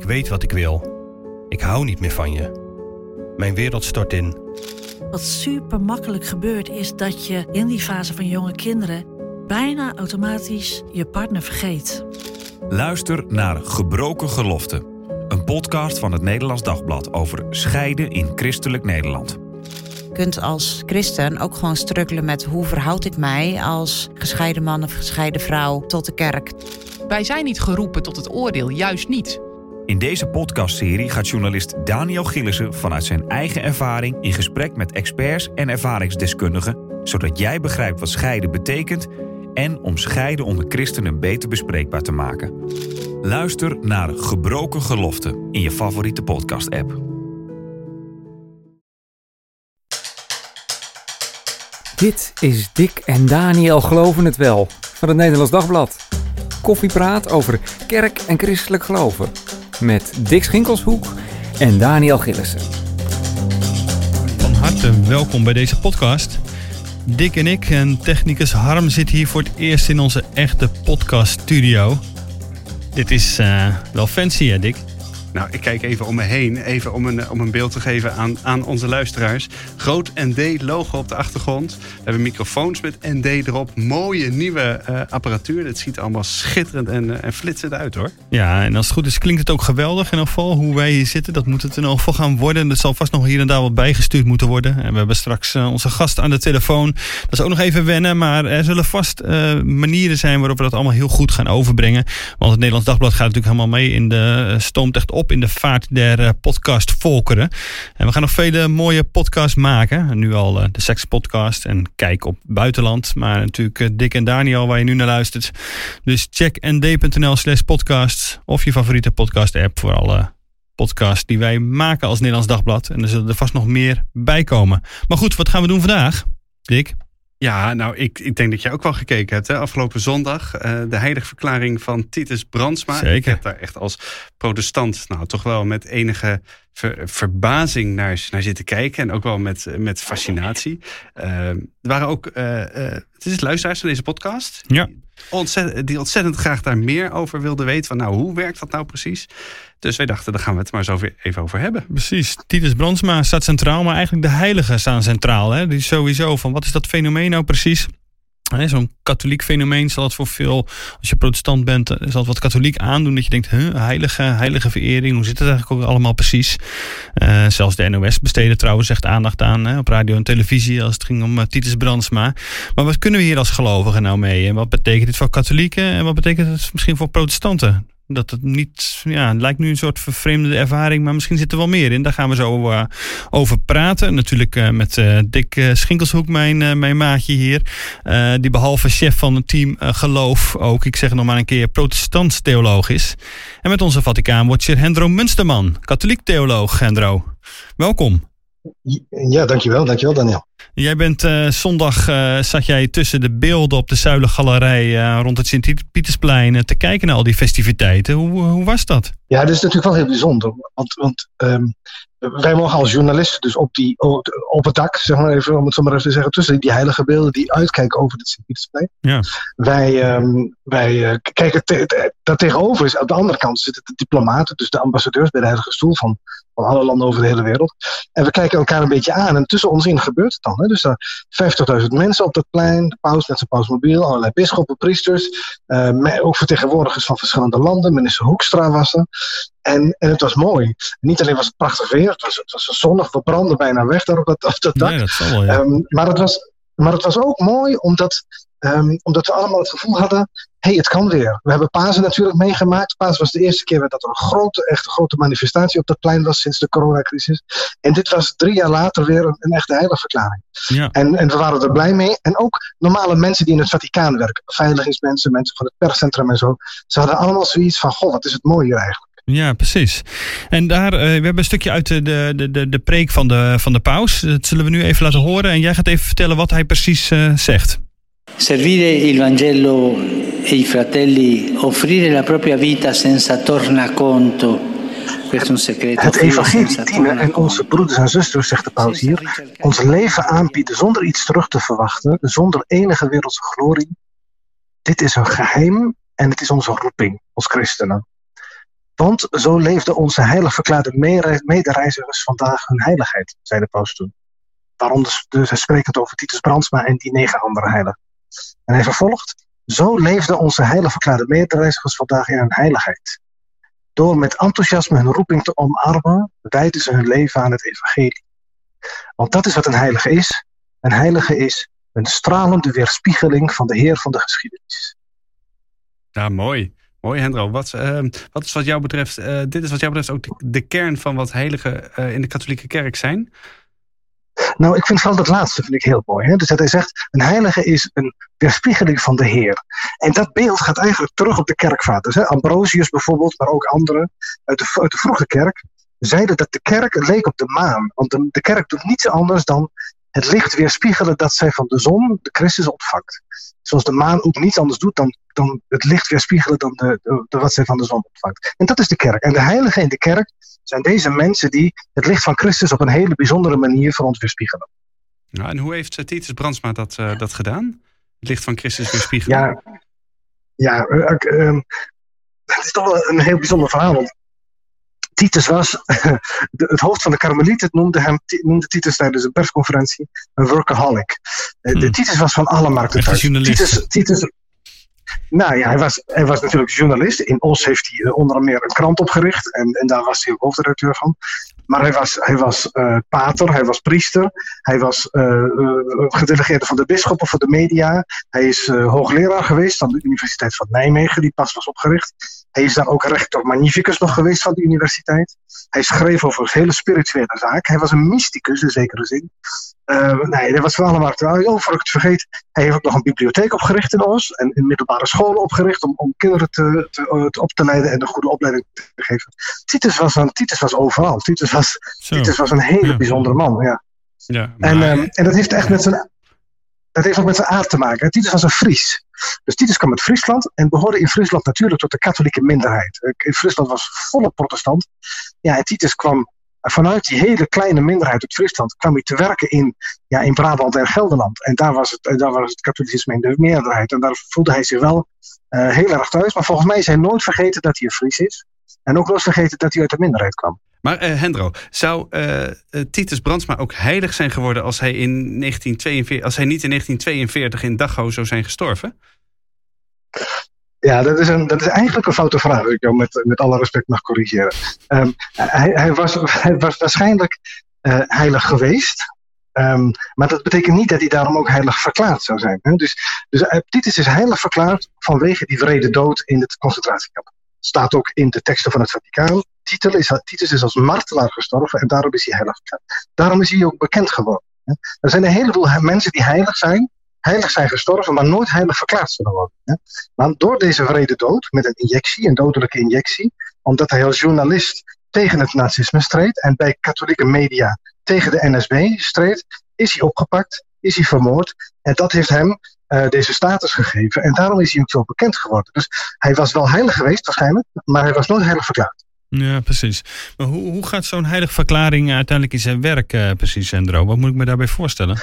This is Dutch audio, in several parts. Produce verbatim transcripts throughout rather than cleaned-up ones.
weet wat ik wil. Ik hou niet meer van je. Mijn wereld stort in. Wat super makkelijk gebeurt is dat je in die fase van jonge kinderen bijna automatisch je partner vergeet. Luister naar Gebroken Geloften. Een podcast van het Nederlands Dagblad over scheiden in christelijk Nederland. Je kunt als christen ook gewoon struggelen met hoe verhoud ik mij als gescheiden man of gescheiden vrouw tot de kerk. Wij zijn niet geroepen tot het oordeel, juist niet. In deze podcastserie gaat journalist Daniel Gillissen vanuit zijn eigen ervaring in gesprek met experts en ervaringsdeskundigen, zodat jij begrijpt wat scheiden betekent en om scheiden onder christenen beter bespreekbaar te maken. Luister naar Gebroken Geloften in je favoriete podcast-app. Dit is Dick en Daniel Geloven het Wel van het Nederlands Dagblad. Koffiepraat over kerk en christelijk geloven. Met Dick Schinkelshoek en Daniel Gillissen. Van harte welkom bij deze podcast. Dick en ik en technicus Harm zitten hier voor het eerst in onze echte podcaststudio. Dit is uh, wel fancy, hè Dick? Nou, ik kijk even om me heen, even om een, om een beeld te geven aan, aan onze luisteraars. Groot N D-logo op de achtergrond. We hebben microfoons met N D erop. Mooie nieuwe uh, apparatuur. Dat ziet er allemaal schitterend en, uh, en flitsend uit, hoor. Ja, en als het goed is klinkt het ook geweldig in ieder geval. Hoe wij hier zitten, dat moet het in ieder geval gaan worden. Er zal vast nog hier en daar wat bijgestuurd moeten worden. En we hebben straks uh, onze gast aan de telefoon. Dat is ook nog even wennen, maar er zullen vast uh, manieren zijn waarop we dat allemaal heel goed gaan overbrengen. Want het Nederlands Dagblad gaat natuurlijk helemaal mee in de uh, stoomt echt op in de vaart der uh, podcastvolkeren. En we gaan nog vele mooie podcasts maken. Nu al uh, de sekspodcast en Kijk op Buitenland. Maar natuurlijk uh, Dick en Daniel waar je nu naar luistert. Dus check nd.nl slash podcast of je favoriete podcast app voor alle podcasts die wij maken als Nederlands Dagblad. En er zullen er vast nog meer bij komen. Maar goed, wat gaan we doen vandaag, Dick? Ja, nou, ik, ik denk dat jij ook wel gekeken hebt, hè? Afgelopen zondag. Uh, de heiligverklaring van Titus Brandsma. Zeker. Ik heb daar echt als protestant, nou, toch wel met enige ver, verbazing naar, naar zitten kijken. En ook wel met, met fascinatie. Uh, er waren ook, uh, uh, het is luisteraars van deze podcast. Ja. Ontzettend, die ontzettend graag daar meer over wilden weten. Van, nou, hoe werkt dat nou precies? Dus wij dachten, daar gaan we het maar zo even over hebben. Precies. Titus Brandsma staat centraal, maar eigenlijk de heiligen staan centraal. Hè? Die sowieso van, wat is dat fenomeen nou precies? He, zo'n katholiek fenomeen zal het voor veel, als je protestant bent, zal het wat katholiek aandoen. Dat je denkt, huh, heilige, heilige verering, hoe zit het eigenlijk ook allemaal precies? Uh, zelfs de N O S besteedde trouwens echt aandacht aan, hè, op radio en televisie, als het ging om uh, Titus Brandsma. Maar wat kunnen we hier als gelovigen nou mee? En wat betekent dit voor katholieken en wat betekent het misschien voor protestanten? Dat het niet, ja, het lijkt nu een soort vervreemde ervaring, maar misschien zit er wel meer in. Daar gaan we zo uh, over praten. Natuurlijk uh, met uh, Dick uh, Schinkelshoek, mijn, uh, mijn maatje hier. Uh, die behalve chef van het team uh, geloof ook, ik zeg het nog maar een keer, protestants theoloog is. En met onze Vaticaanwatcher Hendro Munsterman, katholiek theoloog. Hendro, welkom. Ja, dankjewel, dankjewel Daniel. Jij bent uh, zondag, uh, zat jij tussen de beelden op de Zuilengalerij uh, rond het Sint-Pietersplein uh, te kijken naar al die festiviteiten. Hoe, hoe was dat? Ja, dat is natuurlijk wel heel bijzonder. Want, want um, wij mogen als journalisten dus op, die, op het dak, zeg maar even, om het zo maar even te zeggen, tussen die heilige beelden die uitkijken over het Sint-Pietersplein. Ja. Wij, um, wij uh, kijken, te, te, daar tegenover is, aan de andere kant zitten de diplomaten, dus de ambassadeurs bij de Heilige Stoel van, van alle landen over de hele wereld. En we kijken elkaar een beetje aan en tussen ons in gebeurt het dan. Hè? Dus er vijftigduizend mensen op dat plein, de paus met zijn pausmobiel, allerlei bisschoppen, priesters, uh, ook vertegenwoordigers van verschillende landen. Minister Hoekstra was er. En, en het was mooi. Niet alleen was het prachtig weer, het was, het was zonnig, we brandden bijna weg daar op dat, op dat dak. Nee, dat zal wel, ja. um, maar, het was, maar het was ook mooi omdat, um, omdat we allemaal het gevoel hadden, hé, hey, het kan weer. We hebben Pasen natuurlijk meegemaakt. Pasen was de eerste keer dat er een grote, echt een grote manifestatie op dat plein was sinds de coronacrisis. En dit was drie jaar later weer een, een echte heiligverklaring. Ja. En, en we waren er blij mee. En ook normale mensen die in het Vaticaan werken. Beveiligingsmensen, mensen van het perscentrum en zo. Ze hadden allemaal zoiets van, goh, wat is het mooi hier eigenlijk. Ja, precies. En daar, uh, we hebben een stukje uit de, de, de, de preek van de, van de paus. Dat zullen we nu even laten horen. En jij gaat even vertellen wat hij precies uh, zegt. Servire il Vangelo e i fratelli, offrire la propria vita senza tornaconto. Het evangelie dienen en onze broeders en zusters, zegt de paus hier, ons leven aanbieden zonder iets terug te verwachten, zonder enige wereldse glorie. Dit is een geheim en het is onze roeping als christenen. Want zo leefden onze heilig verklaarde medereizigers vandaag hun heiligheid, zei de paus toen. Waaronder dus hij sprekend over Titus Brandsma en die negen andere heiligen. En hij vervolgt, zo leefden onze heilig verklaarde medereizigers vandaag in hun heiligheid. Door met enthousiasme hun roeping te omarmen, wijden ze hun leven aan het evangelie. Want dat is wat een heilige is. Een heilige is een stralende weerspiegeling van de Heer van de geschiedenis. Ja, mooi. Mooi, Hendro. Wat, uh, wat is wat jou betreft, uh, dit is wat jou betreft ook de, de kern van wat heiligen uh, in de katholieke kerk zijn? Nou, ik vind vooral dat laatste vind ik heel mooi. Hè? Dus dat hij zegt, een heilige is een weerspiegeling van de Heer. En dat beeld gaat eigenlijk terug op de kerkvaders. Hè? Ambrosius bijvoorbeeld, maar ook anderen uit de, uit de vroege kerk zeiden dat de kerk leek op de maan. Want de, de kerk doet niets anders dan het licht weerspiegelen dat zij van de zon, de Christus, ontvangt. Zoals de maan ook niets anders doet dan, dan het licht weerspiegelen dan de, de, de, wat zij van de zon ontvangt. En dat is de kerk. En de heiligen in de kerk zijn deze mensen die het licht van Christus op een hele bijzondere manier voor ons weerspiegelen. Nou, en hoe heeft uh, Titus Brandsma dat, uh, dat gedaan? Het licht van Christus weerspiegelen? Ja, ja uh, uh, het is toch wel een heel bijzonder verhaal. Want Titus was, de, het hoofd van de Karmelieten noemde, hem, noemde Titus tijdens een persconferentie een workaholic. Hmm. De, Titus was van alle markten thuis. Titus, Titus, nou ja, hij was, hij was natuurlijk journalist. In Os heeft hij uh, onder meer een krant opgericht. En, en daar was hij ook hoofdredacteur van. Maar hij was, hij was uh, pater, hij was priester. Hij was uh, uh, gedelegeerde van de bisschoppen voor de media. Hij is uh, hoogleraar geweest aan de Universiteit van Nijmegen, die pas was opgericht. Hij is daar ook rector magnificus nog geweest van de universiteit. Hij schreef over hele spirituele zaken. Hij was een mysticus in zekere zin. Uh, nee, dat was van allemaal. Oh, voor ik het vergeet. Hij heeft ook nog een bibliotheek opgericht in Os. En in middelbare scholen opgericht om, om kinderen te, te, te op te leiden en een goede opleiding te geven. Titus was, een, Titus was overal. Titus was, Titus was een hele ja. bijzondere man. Ja. Ja, maar... en, um, en dat heeft echt met zijn... Dat heeft ook met zijn aard te maken. Titus was een Fries. Dus Titus kwam uit Friesland en behoorde in Friesland natuurlijk tot de katholieke minderheid. In Friesland was volop protestant. Ja, en Titus kwam vanuit die hele kleine minderheid uit Friesland kwam hij te werken in, ja, in Brabant en Gelderland. En daar was het, daar was het katholicisme in de meerderheid. En daar voelde hij zich wel uh, heel erg thuis. Maar volgens mij is hij nooit vergeten dat hij een Fries is. En ook nooit vergeten dat hij uit de minderheid kwam. Maar uh, Hendro, zou uh, uh, Titus Brandsma ook heilig zijn geworden als hij, in negentien tweeënveertig, als hij niet in negentien tweeënveertig in Dachau zou zijn gestorven? Ja, dat is, een, dat is eigenlijk een foute vraag, als ik jou met, met alle respect mag corrigeren. Um, hij, hij, was, hij was waarschijnlijk uh, heilig geweest, um, maar dat betekent niet dat hij daarom ook heilig verklaard zou zijn. Hè? Dus, dus uh, Titus is heilig verklaard vanwege die wrede dood in het concentratiekamp. Staat ook in de teksten van het Vaticaan. Titus is, Titus is als martelaar gestorven en daarom is hij heilig verklaard. Daarom is hij ook bekend geworden. Hè? Er zijn een heleboel mensen die heilig zijn, heilig zijn gestorven, maar nooit heilig verklaard zullen worden. Hè? Maar door deze wrede dood, met een injectie, een dodelijke injectie, omdat hij als journalist tegen het nazisme streed en bij katholieke media tegen de N S B streed, is hij opgepakt, is hij vermoord. En dat heeft hem uh, deze status gegeven. En daarom is hij ook zo bekend geworden. Dus hij was wel heilig geweest waarschijnlijk, maar hij was nooit heilig verklaard. Ja, precies. Maar hoe, hoe gaat zo'n heilige verklaring uiteindelijk in zijn werk uh, precies, Hendro? Wat moet ik me daarbij voorstellen?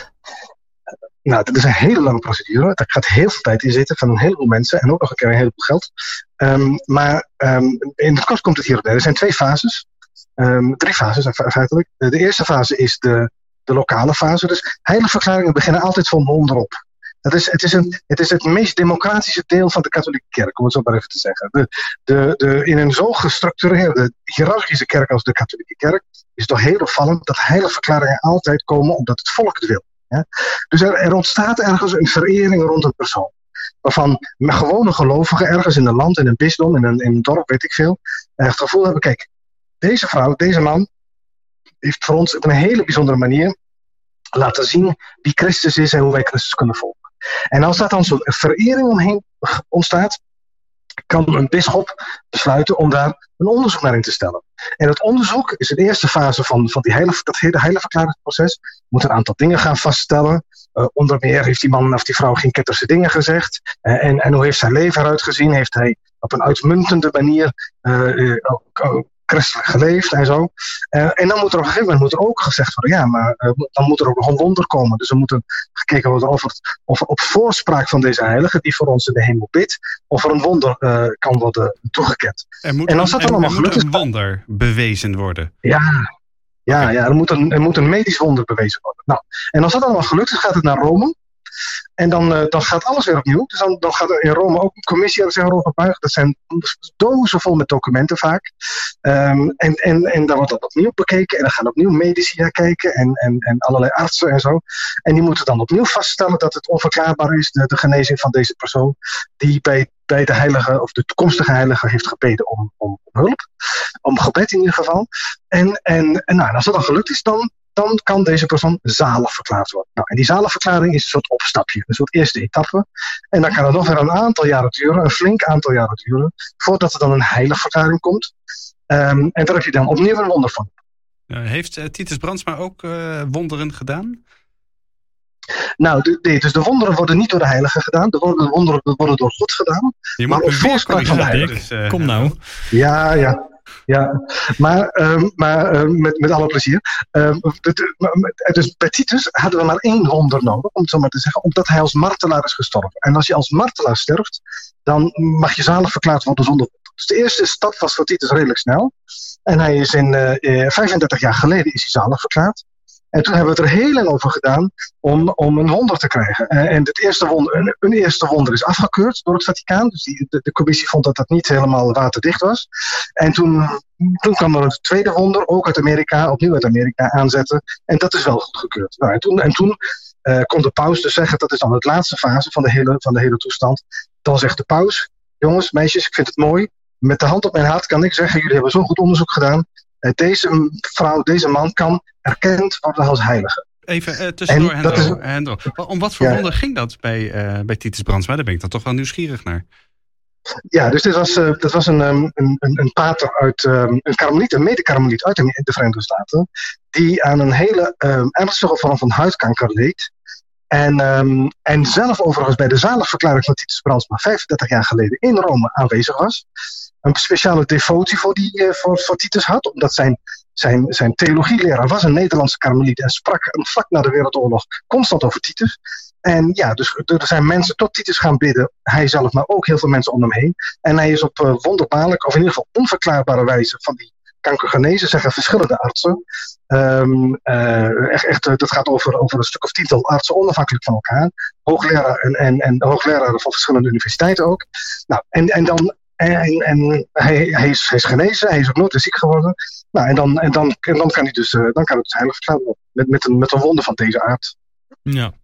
Nou, dat is een hele lange procedure. Daar gaat heel veel tijd in zitten van een heleboel mensen en ook nog een keer een heleboel geld. Um, maar um, in het kort komt het hierop neer. Er zijn twee fases. Um, drie fases feitelijk. De eerste fase is de, de lokale fase. Dus heilige verklaringen beginnen altijd van onderop. Dat is, het, is een, het is het meest democratische deel van de katholieke kerk, om het zo maar even te zeggen. De, de, de, in een zo gestructureerde, hiërarchische kerk als de katholieke kerk is het toch heel opvallend dat heilige verklaringen altijd komen omdat het volk het wil. Ja? Dus er, er ontstaat ergens een verering rond een persoon. Waarvan gewone gelovigen ergens in een land, in een bisdom, in een, in een dorp, weet ik veel, het gevoel hebben, kijk, deze vrouw, deze man, heeft voor ons op een hele bijzondere manier laten zien wie Christus is en hoe wij Christus kunnen volgen. En als daar dan zo'n verering omheen ontstaat, kan een bisschop besluiten om daar een onderzoek naar in te stellen. En dat onderzoek is de eerste fase van, van die heilige, dat hele heiligverklaringsproces. Moet een aantal dingen gaan vaststellen. Uh, onder meer heeft die man of die vrouw geen ketterse dingen gezegd. Uh, en, en hoe heeft zijn leven eruit gezien? Heeft hij op een uitmuntende manier uh, uh, christelijk geleefd en zo. Uh, en dan moet er op een gegeven moment moet er ook gezegd worden, ja, maar uh, dan moet er ook nog een wonder komen. Dus er moet er gekeken worden of, het, of er op voorspraak van deze heilige, die voor ons in de hemel bidt, of er een wonder uh, kan worden toegekend. Er moet, en als dat er, dan allemaal er moet gelukt een wonder bewezen worden. Ja, ja, ja er, moet een, er moet een medisch wonder bewezen worden. Nou, en als dat allemaal gelukt is, gaat het naar Rome. En dan, uh, dan gaat alles weer opnieuw. Dus dan, dan gaat er in Rome ook een commissie zich erover buigen. Dat zijn dozen vol met documenten vaak. Um, en, en, en dan wordt dat opnieuw bekeken. En dan gaan opnieuw medici naar kijken. En, en, en allerlei artsen en zo. En die moeten dan opnieuw vaststellen dat het onverklaarbaar is. De, de genezing van deze persoon. Die bij, bij de heilige of de toekomstige heilige heeft gebeden om, om, om hulp. Om gebed in ieder geval. En, en, en nou, als dat dan gelukt is, dan... dan kan deze persoon zalig verklaard worden. Nou, en die zaligverklaring is een soort opstapje, een soort eerste etappe. En dan kan het nog weer een aantal jaren duren, een flink aantal jaren duren, voordat er dan een heiligverklaring komt. Um, en daar heb je dan opnieuw een wonder van. Uh, heeft uh, Titus Brandsma ook uh, wonderen gedaan? Nou, de, de, dus de wonderen worden niet door de heilige gedaan, de wonderen, de wonderen worden door God gedaan. Je maar op voorspraak van de heilige. Dus, uh, Kom nou. Ja, ja. Ja, maar, um, maar um, met, met alle plezier. Um, dus bij Titus hadden we maar één wonder nodig, om het zo maar te zeggen, omdat hij als martelaar is gestorven. En als je als martelaar sterft, dan mag je zalig verklaard worden zonder wonder. Dus de eerste stap was voor Titus redelijk snel. En hij is in uh, vijfendertig jaar geleden is hij zalig verklaard. En toen hebben we het er heel lang over gedaan om, om een wonder te krijgen. En het eerste wonder, een, een eerste wonder is afgekeurd door het Vaticaan. Dus die, de, de commissie vond dat dat niet helemaal waterdicht was. En toen, toen kwam er een tweede wonder, ook uit Amerika, opnieuw uit Amerika aanzetten. En dat is wel goedgekeurd. Nou, en toen, en toen uh, kon de paus dus zeggen, dat is dan de laatste fase van de, hele, van de hele toestand. Dan zegt de paus, jongens, meisjes, ik vind het mooi. Met de hand op mijn hart kan ik zeggen, jullie hebben zo goed onderzoek gedaan. Deze vrouw, deze man kan erkend worden als heilige. Even uh, tussendoor, Hendro, is... Hendro. Om wat voor ja. wonder ging dat bij, uh, bij Titus Brandsma? Daar ben ik dan toch wel nieuwsgierig naar. Ja, dus dit was, uh, dat was een, um, een, een pater uit, um, een karmeliet, een mede-karmeliet uit de Verenigde Staten, die aan een hele um, ernstige vorm van huidkanker leed. En, um, en zelf overigens bij de zaligverklaring van Titus Brandsma vijfendertig jaar geleden in Rome aanwezig was. Een speciale devotie voor, die, uh, voor, voor Titus had, omdat zijn, zijn, zijn theologieleraar was een Nederlandse karmeliet en sprak vlak na de Wereldoorlog constant over Titus. En ja, dus er zijn mensen tot Titus gaan bidden, hij zelf, maar ook heel veel mensen om hem heen. En hij is op uh, wonderbaarlijk, of in ieder geval onverklaarbare wijze van die kanker genezen, zeggen verschillende artsen. Um, uh, echt, echt, dat gaat over, over een stuk of tiental artsen, onafhankelijk van elkaar. Hoogleraar en, en, en hoogleraren van verschillende universiteiten ook. Nou, en, en dan... En, en hij, hij, is, hij is genezen, hij is ook nooit ziek geworden. Nou, en dan, en dan, en dan kan hij dus, uh, dan kan het dus heilig verklaard worden. Met, met, een, met een wonder van deze aard. Ja.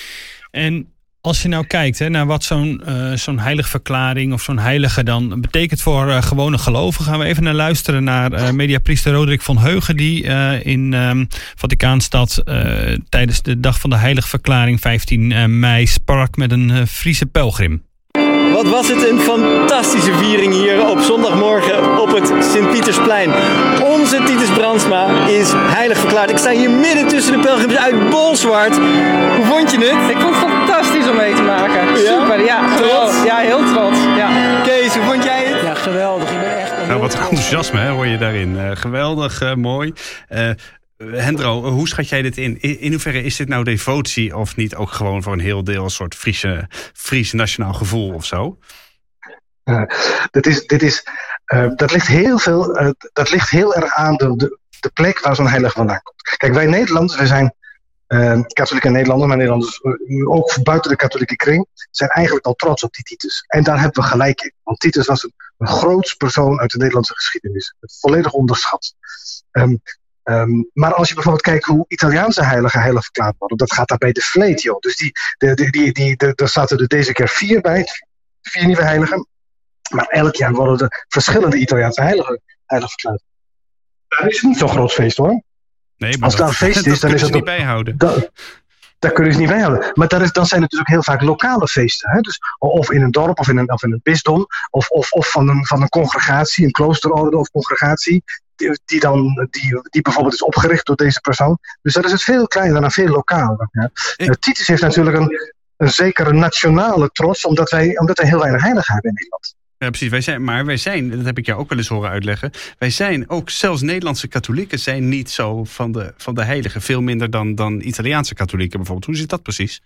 En als je nou kijkt hè, naar wat zo'n, uh, zo'n heiligverklaring of zo'n heilige dan betekent voor uh, gewone gelovigen, gaan we even naar luisteren naar uh, mediapriester Roderick van Heugen, die uh, in um, Vaticaanstad uh, tijdens de dag van de heiligverklaring vijftien mei sprak met een uh, Friese pelgrim. Wat was het een fantastische viering hier op zondagmorgen op het Sint-Pietersplein. Onze Titus Brandsma is heilig verklaard. Ik sta hier midden tussen de pelgrims uit Bolsward. Hoe vond je het? Ik vond het fantastisch om mee te maken. Ja? Super, ja. Trots? Ja, heel trots. Ja. Kees, hoe vond jij het? Ja, geweldig. Ik ben echt nou, wat enthousiasme hè, hoor je daarin. Uh, geweldig, uh, mooi. Uh, Hendro, hoe schat jij dit in? In hoeverre is dit nou devotie of niet ook gewoon voor een heel deel een soort Friese, Fries nationaal gevoel of zo? Uh, dit is, dit is, uh, dat, ligt heel veel, uh, dat ligt heel erg aan de, de, de plek waar zo'n heilige vandaan komt. Kijk, wij Nederlanders, wij zijn uh, katholieke Nederlanders, maar Nederlanders uh, ook buiten de katholieke kring, zijn eigenlijk al trots op die Titus. En daar hebben we gelijk in. Want Titus was een, een groot persoon uit de Nederlandse geschiedenis. Volledig onderschat. Um, Um, maar als je bijvoorbeeld kijkt hoe Italiaanse heiligen heilig verklaard worden, dat gaat daar bij de vleet, joh. Dus die, de, de, die, die, de, daar zaten er deze keer vier bij, vier nieuwe heiligen. Maar elk jaar worden er verschillende Italiaanse heiligen heilig verklaard. Dat is niet zo'n groot feest, hoor. Nee, maar als dat, daar een feest dat is, dan is het het niet bijhouden. Dat, daar kunnen ze niet bijhouden. Maar daar is, dan zijn het dus ook heel vaak lokale feesten. Hè? Dus of in een dorp of in een, of in een bisdom. Of, of, of van, een, van een congregatie, een kloosterorde of congregatie. Die, die, dan, die, die bijvoorbeeld is opgericht door deze persoon. Dus dat is het veel kleiner en veel lokaler. Ja. Ik... Titus heeft natuurlijk een, een zekere nationale trots. Omdat wij, omdat wij heel weinig heiligen hebben in Nederland. Ja, precies. Wij zijn, maar wij zijn, dat heb ik jou ook wel eens horen uitleggen. Wij zijn ook, zelfs Nederlandse katholieken zijn niet zo van de, van de heiligen. Veel minder dan, dan Italiaanse katholieken bijvoorbeeld. Hoe zit dat precies?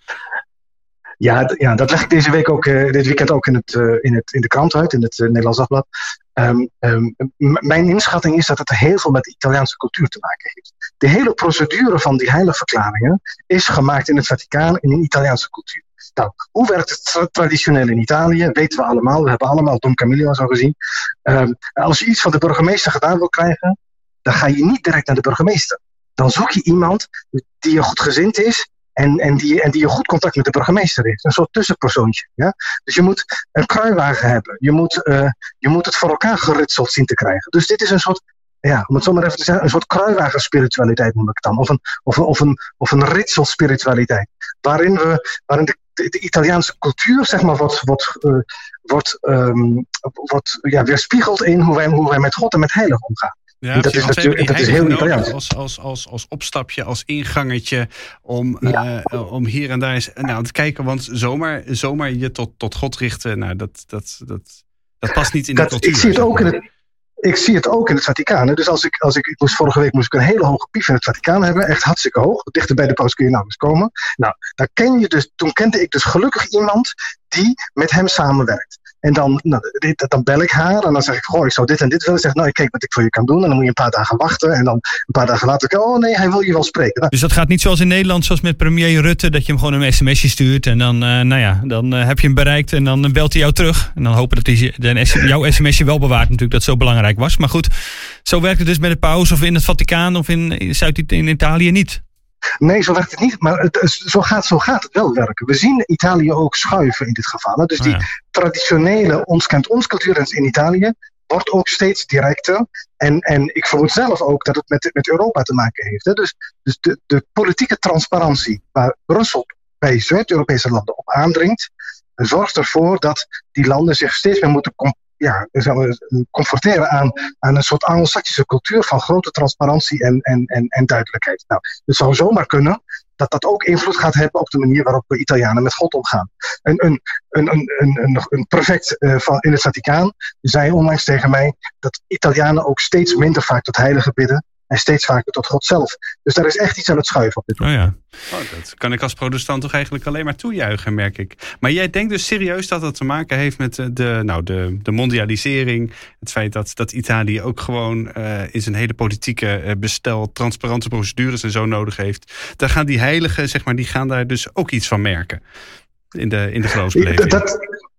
Ja, d- ja, dat leg ik deze week ook, uh, dit weekend ook in, het, uh, in, het, in de krant uit, in het uh, Nederlands Dagblad. Um, um, m- mijn inschatting is dat het heel veel met de Italiaanse cultuur te maken heeft. De hele procedure van die heiligverklaringen is gemaakt in het Vaticaan in een Italiaanse cultuur. Nou, hoe werkt het tra- traditioneel in Italië? Weten we allemaal. We hebben allemaal Don Camillo zo gezien. Um, als je iets van de burgemeester gedaan wil krijgen, dan ga je niet direct naar de burgemeester. Dan zoek je iemand die je goedgezind is en, en, die, en die een goed contact met de burgemeester heeft. Een soort tussenpersoontje. Ja? Dus je moet een kruiwagen hebben. Je moet, uh, je moet het voor elkaar geritseld zien te krijgen. Dus dit is een soort, ja, om het zo maar even te zeggen, een soort kruiwagenspiritualiteit noem ik het dan. Of een, of een, of een, of een ritselspiritualiteit. Waarin, we, waarin de, de, de Italiaanse cultuur, zeg maar, wordt, wordt, uh, wordt, um, wordt ja, weerspiegeld in hoe wij, hoe wij met God en met heilig omgaan. Ja, dat is, natuurlijk, dat is heel Italiaans. Als, als, als, als opstapje, als ingangetje om, ja. uh, om hier en daar eens nou, te kijken. Want zomaar, zomaar je tot, tot God richten, nou, dat, dat, dat, dat past niet in dat, de cultuur. Ik zie het ook in het, ik zie het ook in het Vaticaan. Hè. Dus als ik, als ik, ik moest, vorige week moest ik een hele hoge pief in het Vaticaan hebben. Echt hartstikke hoog. Dichter bij de paus kun je nou eens komen. Nou, daar ken je dus, toen kende ik dus gelukkig iemand die met hem samenwerkt. En dan, nou, dit, dan bel ik haar en dan zeg ik, goh, ik zou dit en dit willen. Zeg, nou, ik kijk wat ik voor je kan doen. En dan moet je een paar dagen wachten. En dan een paar dagen later, oh nee, hij wil je wel spreken. Nou, dus dat gaat niet zoals in Nederland, zoals met premier Rutte, dat je hem gewoon een sms'je stuurt. En dan, uh, nou ja, dan uh, heb je hem bereikt en dan belt hij jou terug. En dan hopen dat hij de, jouw sms'je wel bewaart natuurlijk, dat zo belangrijk was. Maar goed, zo werkt het dus met de paus of in het Vaticaan of in Zuid in Italië niet. Nee, zo werkt het niet, maar het, zo, gaat, zo gaat het wel werken. We zien Italië ook schuiven in dit geval. Hè. Dus die oh ja. traditionele ons kent ons cultuur in Italië wordt ook steeds directer. En, en ik vermoed zelf ook dat het met, met Europa te maken heeft. Hè. Dus, dus de, de politieke transparantie waar Brussel bij Zuid-Europese landen op aandringt, zorgt ervoor dat die landen zich steeds meer moeten com- ja, conforteren aan, aan een soort Anglo-Saxische cultuur van grote transparantie en, en, en, en duidelijkheid. Nou, het zou zomaar kunnen dat dat ook invloed gaat hebben op de manier waarop we Italianen met God omgaan. Een, een, een, een, een, een prefect uh, van, in het Vaticaan zei onlangs tegen mij dat Italianen ook steeds minder vaak tot heiligen bidden en steeds vaker tot God zelf. Dus daar is echt iets aan het schuiven op dit moment. Oh ja. Oh, dat kan ik als protestant toch eigenlijk alleen maar toejuichen, merk ik. Maar jij denkt dus serieus dat dat te maken heeft met de, nou, de, de mondialisering. Het feit dat, dat Italië ook gewoon uh, in zijn hele politieke uh, bestel transparante procedures en zo nodig heeft. Daar gaan die heiligen, zeg maar, die gaan daar dus ook iets van merken. In de, in de geloofsbeleving. Dat,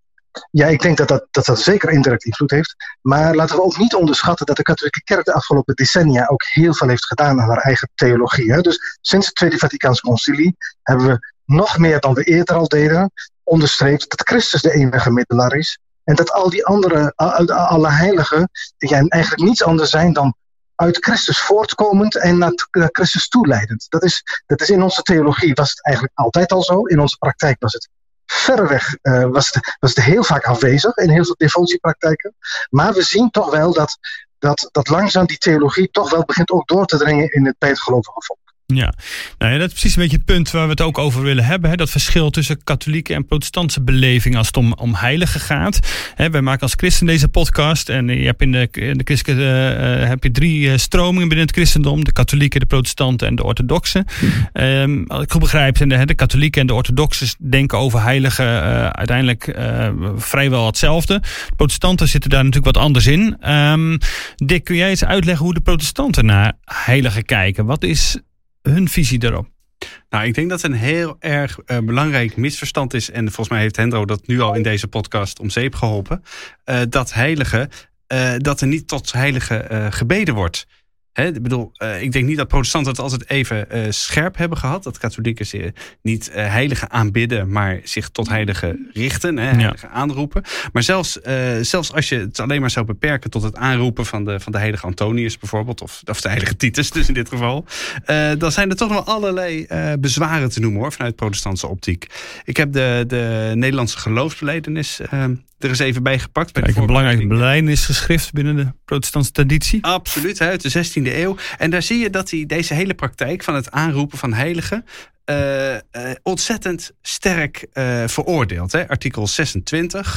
ja, ik denk dat dat, dat dat zeker indirect invloed heeft. Maar laten we ook niet onderschatten dat de katholieke kerk de afgelopen decennia ook heel veel heeft gedaan aan haar eigen theologie. Hè. Dus sinds het Tweede Vaticaans Concilie hebben we nog meer dan we eerder al deden onderstreept dat Christus de enige middelaar is. En dat al die andere, alle heiligen, ja, eigenlijk niets anders zijn dan uit Christus voortkomend en naar Christus toeleidend. Dat is, dat is in onze theologie was het eigenlijk altijd al zo. In onze praktijk was het verreweg uh, was, het, was het heel vaak afwezig in heel veel devotiepraktijken. Maar we zien toch wel dat, dat, dat langzaam die theologie toch wel begint ook door te dringen in het, bij het gelovige volk. Ja, nou ja, dat is precies een beetje het punt waar we het ook over willen hebben. Hè? Dat verschil tussen katholieke en protestantse beleving als het om, om heiligen gaat. Hè, wij maken als christen deze podcast en je hebt in de, in de christelijke uh, heb je drie uh, stromingen binnen het christendom. De katholieken, de protestanten en de orthodoxen. Um, als ik goed begrijp, zijn de, de katholieken en de orthodoxen denken over heiligen uh, uiteindelijk uh, vrijwel hetzelfde. De protestanten zitten daar natuurlijk wat anders in. Um, Dick, kun jij eens uitleggen hoe de protestanten naar heiligen kijken? Wat is hun visie daarop? Nou, ik denk dat het een heel erg uh, belangrijk misverstand is. En volgens mij heeft Hendro dat nu al in deze podcast om zeep geholpen. Uh, dat heiligen, uh, dat er niet tot heiligen uh, gebeden wordt. He, ik bedoel, uh, ik denk niet dat protestanten het altijd even uh, scherp hebben gehad. Dat katholieken zich niet uh, heiligen aanbidden, maar zich tot heiligen richten, he, heiligen ja. aanroepen. Maar zelfs, uh, zelfs als je het alleen maar zou beperken tot het aanroepen van de, van de heilige Antonius bijvoorbeeld, of, of de heilige Titus dus in dit geval, uh, dan zijn er toch nog allerlei uh, bezwaren te noemen hoor, vanuit protestantse optiek. Ik heb de, de Nederlandse geloofsbelijdenis uh, er eens even bij gepakt. Bij Kijk, een belangrijk belijdenisgeschrift binnen de protestantse traditie. Absoluut, uit de zestiende eeuw. En daar zie je dat hij deze hele praktijk van het aanroepen van heiligen uh, uh, ontzettend sterk uh, veroordeelt. Hè? Artikel zesentwintig.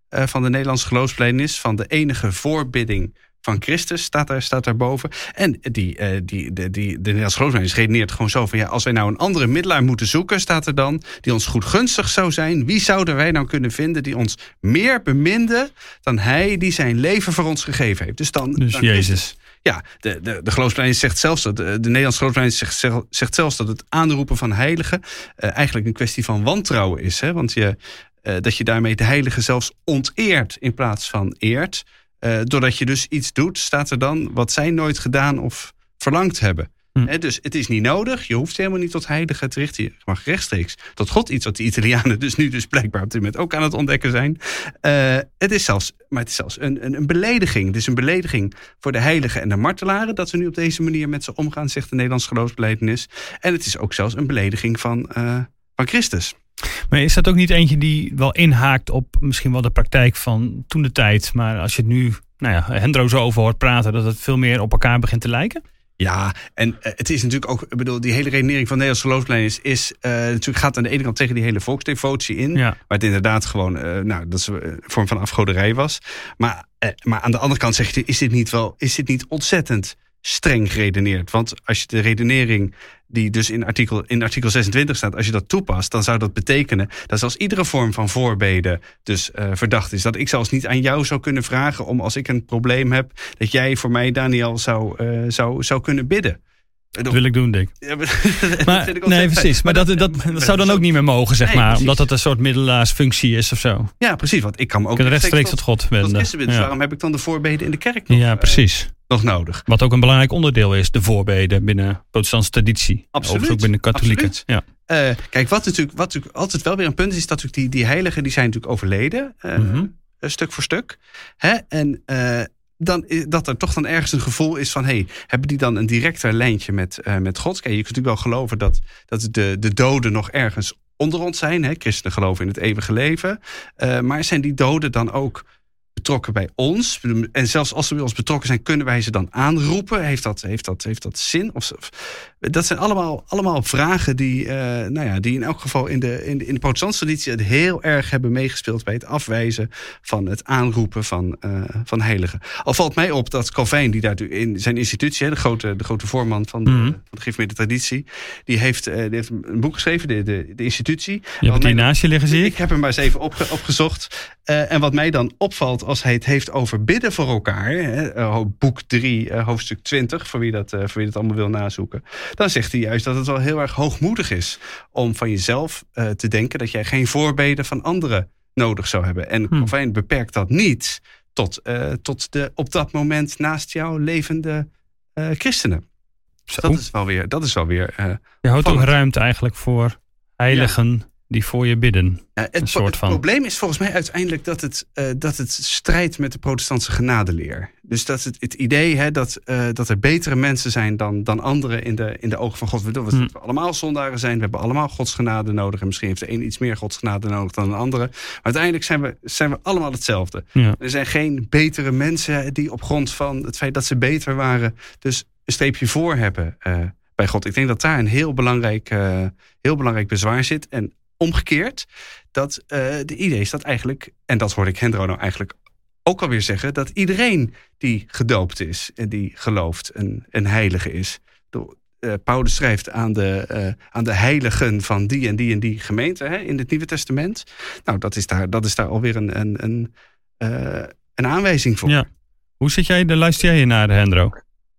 uh, van de Nederlandse geloofsbelijdenis, van de enige voorbidding van Christus, staat daar, staat daarboven. En die, uh, die, de, die, de Nederlandse geloofsbelijdenis redeneert gewoon zo van, ja, als wij nou een andere middelaar moeten zoeken, staat er dan, die ons goedgunstig zou zijn, wie zouden wij nou kunnen vinden die ons meer beminde dan hij die zijn leven voor ons gegeven heeft? Dus dan, dus dan Jezus. Christus. Ja, de, de, de geloofsbelijdenis zegt zelfs dat, de, de Nederlandse geloofsbelijdenis zegt, zegt zelfs dat het aanroepen van heiligen uh, eigenlijk een kwestie van wantrouwen is. Hè? Want je, uh, dat je daarmee de heiligen zelfs onteert in plaats van eert. Uh, doordat je dus iets doet, staat er dan wat zij nooit gedaan of verlangd hebben. Hm. He, dus het is niet nodig, je hoeft helemaal niet tot heiligen te richten. Je mag rechtstreeks tot God, iets wat de Italianen dus nu dus blijkbaar op dit moment ook aan het ontdekken zijn. Uh, het is zelfs, maar het is zelfs een, een, een belediging. Het is een belediging voor de heiligen en de martelaren dat we nu op deze manier met ze omgaan, zegt de Nederlandse geloofsbelijdenis. En het is ook zelfs een belediging van, uh, van Christus. Maar is dat ook niet eentje die wel inhaakt op misschien wel de praktijk van toen de tijd, maar als je het nu, nou ja, Hendro zo over hoort praten, dat het veel meer op elkaar begint te lijken? Ja, en uh, het is natuurlijk ook, ik bedoel, die hele redenering van de Nederlandse geloofsbelijdenis is, uh, natuurlijk gaat aan de ene kant tegen die hele volksdevotie in, ja. Maar het inderdaad gewoon, uh, nou, dat is een vorm van afgoderij was. Maar, uh, maar aan de andere kant zeg je, is dit niet wel, is dit niet ontzettend streng geredeneerd? Want als je de redenering die dus in artikel, in artikel zesentwintig staat, als je dat toepast, dan zou dat betekenen dat zelfs iedere vorm van voorbeden dus uh, verdacht is. Dat ik zelfs niet aan jou zou kunnen vragen om, als ik een probleem heb, dat jij voor mij, Daniel, zou, uh, zou, zou kunnen bidden. Dat wil ik doen, Dick. Ja, maar, maar, nee, precies. Maar dat, dat, dat, dat zou dan ook niet meer mogen, zeg nee, maar. Precies. Omdat dat een soort middelaarsfunctie is of zo. Ja, precies. Want ik kan me ook Kun rechtstreeks tot, tot God wenden. Tot Christus, dus ja. Waarom heb ik dan de voorbeden in de kerk nog, ja, precies. Uh, nog nodig? Wat ook een belangrijk onderdeel is, de voorbeden binnen protestantse traditie. Absoluut. Of ook binnen katholieken. Ja. Uh, kijk, wat natuurlijk, wat natuurlijk altijd wel weer een punt is, is dat natuurlijk die, die heiligen, die zijn natuurlijk overleden. Uh, mm-hmm. uh, stuk voor stuk. Hè? En uh, dan, dat er toch dan ergens een gevoel is van, hey, hebben die dan een directer lijntje met, uh, met God? Kijk, je kunt natuurlijk wel geloven dat, dat de, de doden nog ergens onder ons zijn. Hè? Christenen geloven in het eeuwige leven. Uh, maar zijn die doden dan ook betrokken bij ons? En zelfs als ze bij ons betrokken zijn, kunnen wij ze dan aanroepen? Heeft dat, heeft dat, heeft dat zin? Of, of, dat zijn allemaal, allemaal vragen die, uh, nou ja, die in elk geval in de, in de, in de protestantse traditie het heel erg hebben meegespeeld bij het afwijzen van het aanroepen van, uh, van heiligen. Al valt mij op dat Calvijn, die daar in zijn institutie, de grote, de grote voorman van de, mm-hmm. van de gereformeerde traditie, die heeft, uh, die heeft een boek geschreven, de, de, de institutie. Je hebt die naast je liggen, zie ik. Ik heb hem maar eens even opge, opgezocht. Uh, en wat mij dan opvalt als hij het heeft over bidden voor elkaar, hè, uh, boek drie, uh, hoofdstuk twintig, voor wie, dat, uh, voor wie dat allemaal wil nazoeken, dan zegt hij juist dat het wel heel erg hoogmoedig is om van jezelf uh, te denken dat jij geen voorbeden van anderen nodig zou hebben. En hmm. Calvijn beperkt dat niet tot, uh, tot de op dat moment naast jou levende uh, christenen. Dus dat is wel weer, dat is wel weer uh, je houdt ook ruimte eigenlijk voor heiligen. Ja. Die voor je bidden. Ja, het, soort het van. probleem is volgens mij uiteindelijk dat het, uh, dat het strijdt met de protestantse genadeleer. Dus dat het, het idee hè, dat, uh, dat er betere mensen zijn dan, dan anderen in de, in de ogen van God. We, we, hmm. we allemaal zondaren zijn, we hebben allemaal Gods genade nodig. En misschien heeft de een iets meer Gods genade nodig dan de andere. Maar uiteindelijk zijn we, zijn we allemaal hetzelfde. Ja. Er zijn geen betere mensen die op grond van het feit dat ze beter waren, dus een streepje voor hebben uh, bij God. Ik denk dat daar een heel belangrijk, uh, heel belangrijk bezwaar zit. En omgekeerd, dat uh, de idee is dat eigenlijk, en dat hoorde ik Hendro nou eigenlijk ook alweer zeggen, dat iedereen die gedoopt is en die gelooft een, een heilige is. De, uh, Paulus schrijft aan de, uh, aan de heiligen van die en die en die gemeente hè, in het Nieuwe Testament. Nou, dat is daar, dat is daar alweer een, een, een, uh, een aanwijzing voor. Ja. Hoe zit jij, daar luister jij naar, Hendro?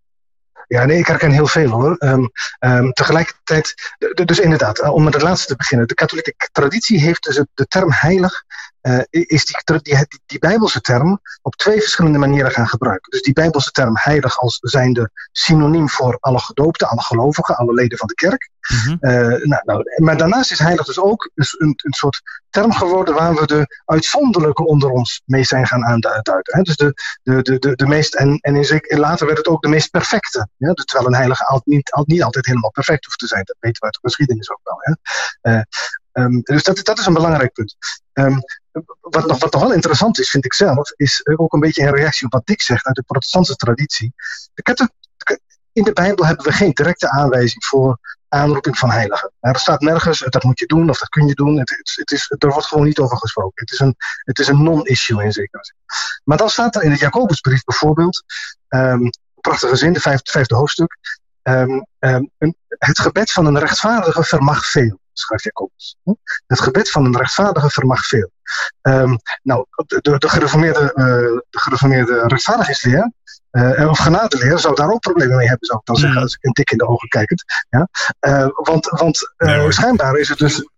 Ja, nee, ik herken heel veel hoor. Um, um, tegelijkertijd, dus inderdaad, om met het laatste te beginnen. De katholieke traditie heeft dus de term heilig, uh, is die, die, die, die bijbelse term op twee verschillende manieren gaan gebruiken. Dus die bijbelse term heilig als zijnde synoniem voor alle gedoopten, alle gelovigen, alle leden van de kerk. Mm-hmm. Uh, nou, nou, maar daarnaast is heilig dus ook een, een soort term geworden waar we de uitzonderlijke onder ons mee zijn gaan aanduiden. Hè? Dus de, de, de, de, de meest, en, en in zeker, later werd het ook de meest perfecte. Ja? Dus terwijl een heilige al, niet, al, niet altijd helemaal perfect hoeft te zijn. Dat weten we uit de geschiedenis ook wel. Hè? Uh, um, dus dat, dat is een belangrijk punt. Um, wat, nog, wat nog wel interessant is, vind ik zelf, is ook een beetje in reactie op wat Dick zegt uit de protestantse traditie. De katholieke In de Bijbel hebben we geen directe aanwijzing voor aanroeping van heiligen. Er staat nergens, dat moet je doen of dat kun je doen. Het, het, het is, er wordt gewoon niet over gesproken. Het is een, het is een non-issue in zekere zin. Maar dan staat er in de Jacobusbrief bijvoorbeeld, um, prachtige zin, de vijfde, vijfde hoofdstuk, um, um, een, het gebed van een rechtvaardige vermag veel, schrijft Jacobus. Het gebed van een rechtvaardige vermag veel. Um, nou, de, de, de, gereformeerde, uh, de gereformeerde rechtvaardigheidsleer, Uh, of genadeleer zou daar ook problemen mee hebben, zou ik dan zeggen, als ik een dik in de ogen kijkend. Ja? Uh, want want uh, nee, schijnbaar is het dus...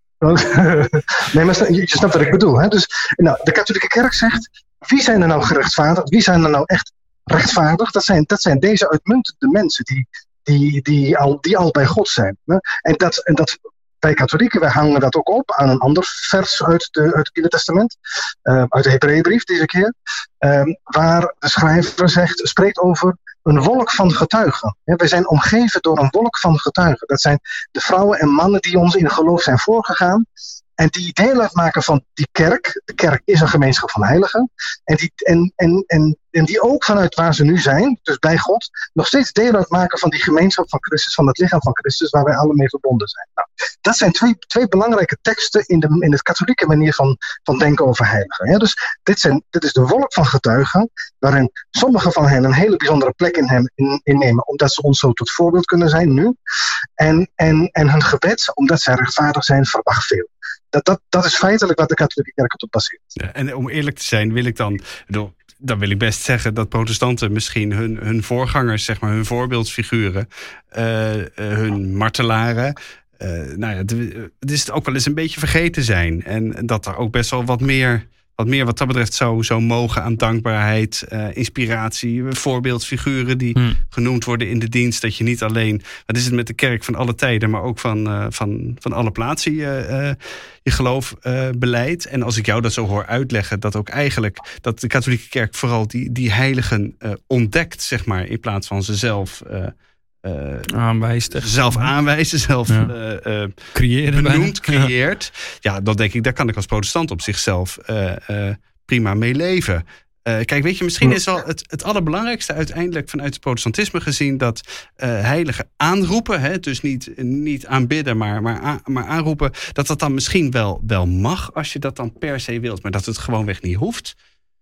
nee, maar je snapt wat ik bedoel. Hè? Dus, nou, de katholieke kerk zegt, wie zijn er nou gerechtvaardigd? Wie zijn er nou echt rechtvaardig? Dat zijn, dat zijn deze uitmuntende mensen die, die, die, al, die al bij God zijn. Hè? En, dat, en dat... Wij katholieken, wij hangen dat ook op aan een ander vers uit, de, uit het Nieuwe Testament. Uh, uit de Hebreeënbrief deze keer. Um, waar de schrijver zegt, spreekt over een wolk van getuigen. Ja, wij zijn omgeven door een wolk van getuigen. Dat zijn de vrouwen en mannen die ons in geloof zijn voorgegaan. En die deel uitmaken van die kerk. De kerk is een gemeenschap van heiligen. En die, en, en, en, en die ook vanuit waar ze nu zijn, dus bij God, nog steeds deel uitmaken van die gemeenschap van Christus, van het lichaam van Christus, waar wij alle mee verbonden zijn. Nou, dat zijn twee, twee belangrijke teksten in de, in de katholieke manier van, van denken over heiligen. Ja, dus dit, zijn, dit is de wolk van getuigen, waarin sommige van hen een hele bijzondere plek in hem in, innemen, omdat ze ons zo tot voorbeeld kunnen zijn nu. En, en, en hun gebed, omdat zij rechtvaardig zijn, verwacht veel. Dat, dat, dat is feitelijk wat de katholieke kerk op baseert. Ja, en om eerlijk te zijn wil ik dan... Bedoel, dan wil ik best zeggen dat protestanten misschien hun, hun voorgangers, zeg maar, hun voorbeeldsfiguren, uh, uh, hun martelaren, uh, nou ja, het, het is ook wel eens een beetje vergeten zijn. En dat er ook best wel wat meer, wat meer wat dat betreft zou, zou mogen aan dankbaarheid, uh, inspiratie, voorbeeldsfiguren die hmm. genoemd worden in de dienst. Dat je niet alleen, wat is het met de kerk van alle tijden, maar ook van, uh, van, van alle plaatsen je, uh, je geloof uh, beleidt. En als ik jou dat zo hoor uitleggen, dat ook eigenlijk dat de katholieke kerk vooral die, die heiligen uh, ontdekt, zeg maar, in plaats van ze zelf uh, Uh, aanwijst. Zelf aanwijzen, zelf ja. uh, uh, creëren, benoemd, creëert. Ja. ja, dan denk ik, daar kan ik als protestant op zichzelf uh, uh, prima mee leven. Uh, kijk, weet je, misschien is wel het, het allerbelangrijkste uiteindelijk vanuit het protestantisme gezien dat uh, heiligen aanroepen, hè, dus niet, niet aanbidden, maar, maar, aan, maar aanroepen, dat dat dan misschien wel, wel mag als je dat dan per se wilt, maar dat het gewoonweg niet hoeft.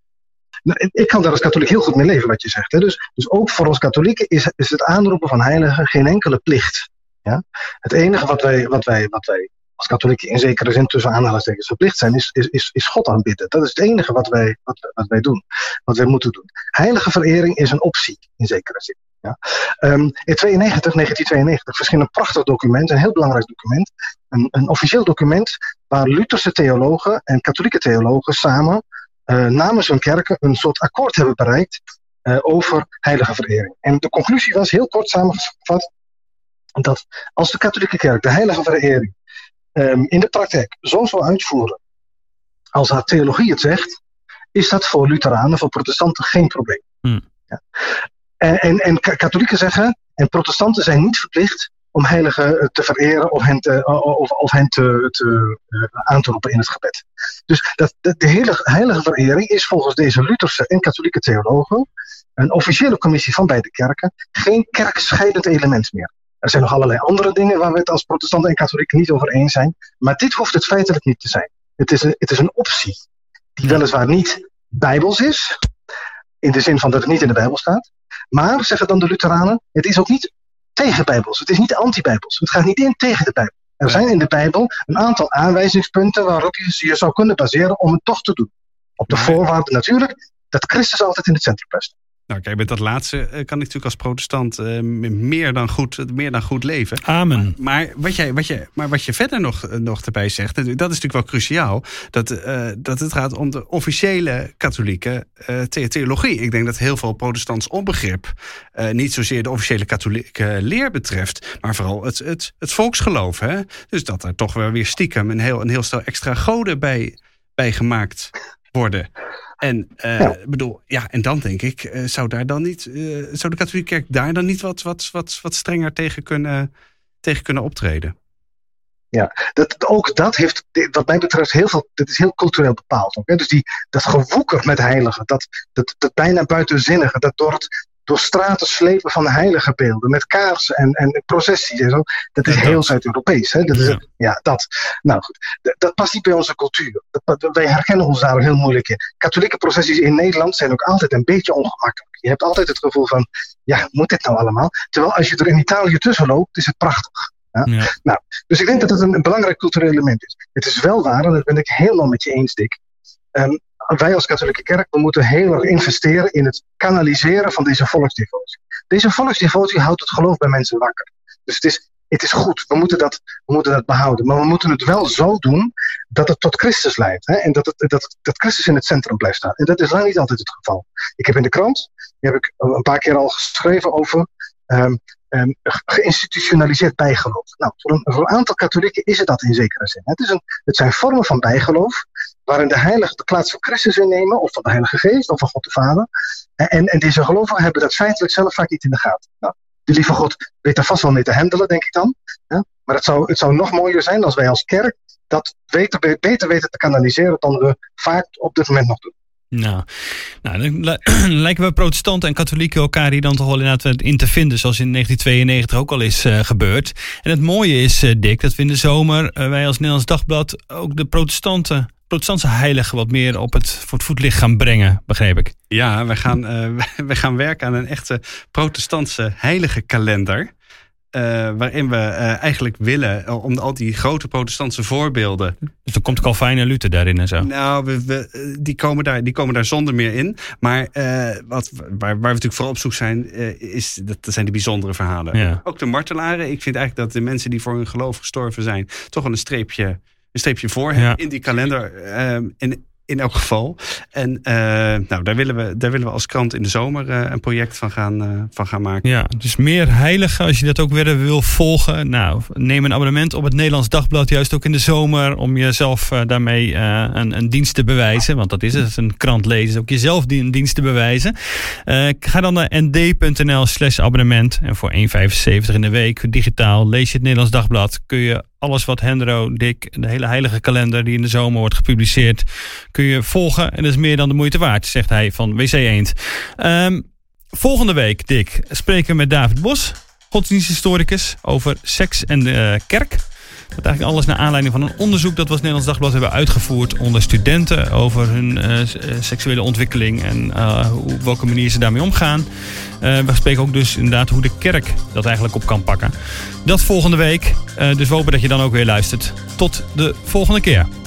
Nou, ik kan daar als katholiek heel goed mee leven wat je zegt. Hè? Dus, dus ook voor ons katholieken is, is het aanroepen van heiligen geen enkele plicht. Ja? Het enige wat wij, wat, wij, wat wij als katholieken in zekere zin tussen aanhalingstekens verplicht zijn, is, is, is, is God aanbidden. Dat is het enige wat wij, wat, wat wij doen, wat wij moeten doen. Heilige verering is een optie in zekere zin. Ja? Um, in tweeënnegentig, negentien tweeënnegentig verscheen een prachtig document, een heel belangrijk document. Een, een officieel document waar Lutherse theologen en katholieke theologen samen Uh, namens hun kerken een soort akkoord hebben bereikt uh, over heilige verering. En de conclusie was heel kort samengevat dat als de katholieke kerk de heilige verering um, in de praktijk zo zou uitvoeren als haar theologie het zegt, is dat voor Lutheranen, voor protestanten geen probleem. Hmm. Ja. En, en, en katholieken zeggen, en protestanten zijn niet verplicht om heiligen te vereren of hen, te, of, of hen te, te, uh, aan te roepen in het gebed. Dus dat, de, de hele heilige verering is volgens deze Lutherse en katholieke theologen, een officiële commissie van beide kerken, geen kerkscheidend element meer. Er zijn nog allerlei andere dingen waar we het als protestanten en katholieken niet over eens zijn, maar dit hoeft het feitelijk niet te zijn. Het is een, het is een optie die weliswaar niet bijbels is, in de zin van dat het niet in de Bijbel staat, maar, zeggen dan de Lutheranen, het is ook niet tegen Bijbels. Het is niet anti-Bijbels. Het gaat niet in tegen de Bijbel. Er zijn in de Bijbel een aantal aanwijzingspunten waarop je je zou kunnen baseren om het toch te doen. Op de maar, voorwaarde natuurlijk dat Christus altijd in het centrum blijft. Nou kijk, met dat laatste kan ik natuurlijk als protestant uh, meer, dan goed, meer dan goed leven. Amen. Maar, maar, wat, jij, wat, je, maar wat je verder nog, nog erbij zegt, dat is natuurlijk wel cruciaal, dat, uh, dat het gaat om de officiële katholieke uh, theologie. Ik denk dat heel veel protestants onbegrip uh, niet zozeer de officiële katholieke leer betreft, maar vooral het, het, het volksgeloof. Hè? Dus dat er toch wel weer stiekem een heel, een heel stel extra goden bij, bij gemaakt worden. En, uh, ja. bedoel, ja, en dan denk ik, uh, zou, daar dan niet, uh, zou de katholieke kerk daar dan niet wat, wat, wat, wat strenger tegen kunnen, tegen kunnen optreden? Ja, dat, ook dat heeft, wat mij betreft, heel veel, dat is heel cultureel bepaald. Ook, hè? Dus die, dat gewoeker met heiligen, dat, dat, dat bijna buitenzinnige, dat door het door straten slepen van heilige beelden. Met kaarsen en, en processies en zo. Dat is Ja, heel dat. Zuid-Europees. Hè? Dat is Ja. het, ja, dat. Nou goed, dat, dat past niet bij onze cultuur. Dat, dat- wij herkennen ons daar ook heel moeilijk in. Katholieke processies in Nederland zijn ook altijd een beetje ongemakkelijk. Je hebt altijd het gevoel van, ja, moet dit nou allemaal? Terwijl als je er in Italië tussen loopt, is het prachtig. Ja? Ja. Nou, dus ik denk dat het een, een belangrijk cultureel element is. Het is wel waar, en dat ben ik helemaal met je eens, Dick. Um, wij als katholieke kerk, we moeten heel erg investeren in het kanaliseren van deze volksdevotie. Deze volksdevotie houdt het geloof bij mensen wakker. Dus het is, het is goed, we moeten, dat, we moeten dat behouden. Maar we moeten het wel zo doen dat het tot Christus leidt. Hè? En dat, het, dat, het, dat Christus in het centrum blijft staan. En dat is lang niet altijd het geval. Ik heb in de krant, die heb ik een paar keer al geschreven over um, um, geïnstitutionaliseerd bijgeloof. Nou, voor een, voor een aantal katholieken is het dat in zekere zin. Het, is een, het zijn vormen van bijgeloof waarin de heiligen de plaats van Christus innemen, of van de Heilige Geest, of van God de Vader. En, en deze gelovigen hebben dat feitelijk zelf vaak niet in de gaten. Nou, de lieve God weet daar vast wel mee te handelen, denk ik dan. Ja? Maar het zou, het zou nog mooier zijn als wij als kerk dat beter, beter weten te kanaliseren dan we vaak op dit moment nog doen. Nou, nou dan li- lijken we protestanten en katholieken elkaar hier dan toch wel inderdaad in te vinden, zoals in negentien tweeënnegentig ook al is uh, gebeurd. En het mooie is, uh, Dick, dat we in de zomer, uh, wij als Nederlands Dagblad, ook de protestanten, protestantse heiligen wat meer op het, voor het voetlicht gaan brengen, begreep ik. Ja, we gaan, uh, we gaan werken aan een echte protestantse heilige kalender. Uh, waarin we uh, eigenlijk willen, uh, om al die grote protestantse voorbeelden. Dus dan komt Calvijn en Luther daarin en zo. Nou, we, we, die, komen daar, die komen daar zonder meer in. Maar uh, wat, waar, waar we natuurlijk vooral op zoek zijn, uh, is, dat, dat zijn die bijzondere verhalen. Ja. Ook de martelaren. Ik vind eigenlijk dat de mensen die voor hun geloof gestorven zijn, toch wel een streepje, een streepje voor hebben Ja. in die kalender. Uh, in, In elk geval. En uh, nou, daar, willen we, daar willen we als krant in de zomer uh, een project van gaan, uh, van gaan maken. Ja, dus meer heiligen, als je dat ook weer wil volgen. Nou, neem een abonnement op het Nederlands Dagblad, juist ook in de zomer, om jezelf uh, daarmee uh, een, een dienst te bewijzen. Want dat is het, een krant lezen is ook jezelf die een dienst te bewijzen. Uh, ga dan naar nd.nl slash abonnement. En voor één euro vijfenzeventig in de week, digitaal, lees je het Nederlands Dagblad. Kun je alles wat Hendro, Dick, de hele heilige kalender die in de zomer wordt gepubliceerd, kun je volgen. En dat is meer dan de moeite waard, zegt hij van W C Eend. Um, volgende week, Dick, spreken we met David Bos, godsdiensthistoricus, over seks en de uh, kerk. Dat eigenlijk alles naar aanleiding van een onderzoek dat we als Nederlands Dagblad hebben uitgevoerd onder studenten over hun uh, seksuele ontwikkeling en uh, hoe, op welke manier ze daarmee omgaan. Uh, we spreken ook dus inderdaad hoe de kerk dat eigenlijk op kan pakken. Dat volgende week. Uh, dus we hopen dat je dan ook weer luistert. Tot de volgende keer.